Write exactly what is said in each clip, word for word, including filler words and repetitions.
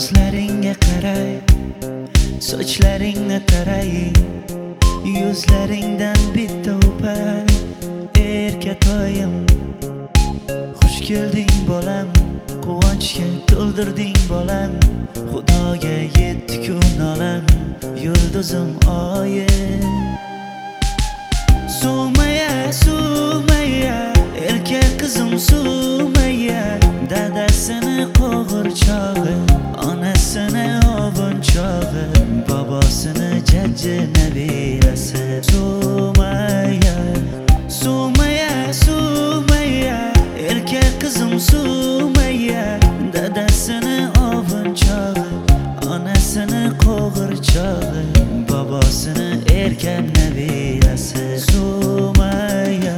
Ko'zlaringga qaray, sochlaringni taray, yuzlaringdan bitta o'pay. Erkatoyim, xush kelding bolam, quvonchga to'ldirding bolam. Xudoga yetdi kun olam, yulduzim oyim. Sumaya, Sumaya, erkak qizim Sumaya, dadasini qo'g'irchog'i, onasini ovunchog'i, bobosini jajji nabirasi. Sumaya, Sumaya, Sumaya, erkak qizim Sumaya, dadasini ovunchog'i, onasini qo'g'irchog'i, bobosini erkak nabirasi. Sumaya,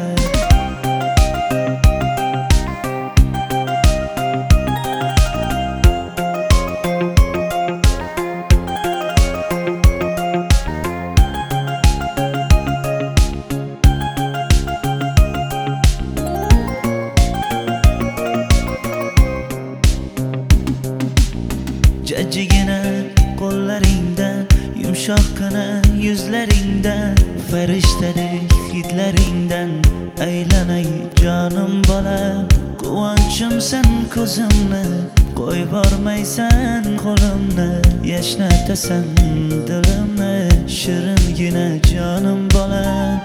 jajjigina qo'llaringdan, yumshoqqina yuzlaringdan, farishtadek hidlaringdan aylanay jonim bolam. Quvonchimsan ko'zimni, qo'yib bormaysan qo'limni, yashnatasan dilimni, shiringina jonim bolam.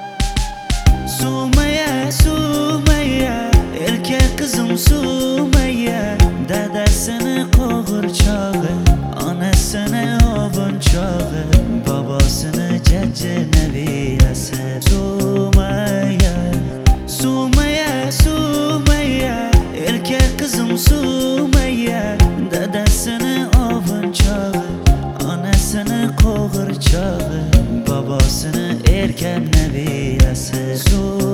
Sumaya, Sumaya, erkak qizim Sumaya, dadasini qo'g'irchog'i, onasini ovunchog'i, bobosini jajji nabirasi. Sumaya, Sumaya, Sumaya, erkak qizim Sumaya, dadasini ovunchog'i, onasini qo'g'irchog'i, bobosini erkak nabirasi.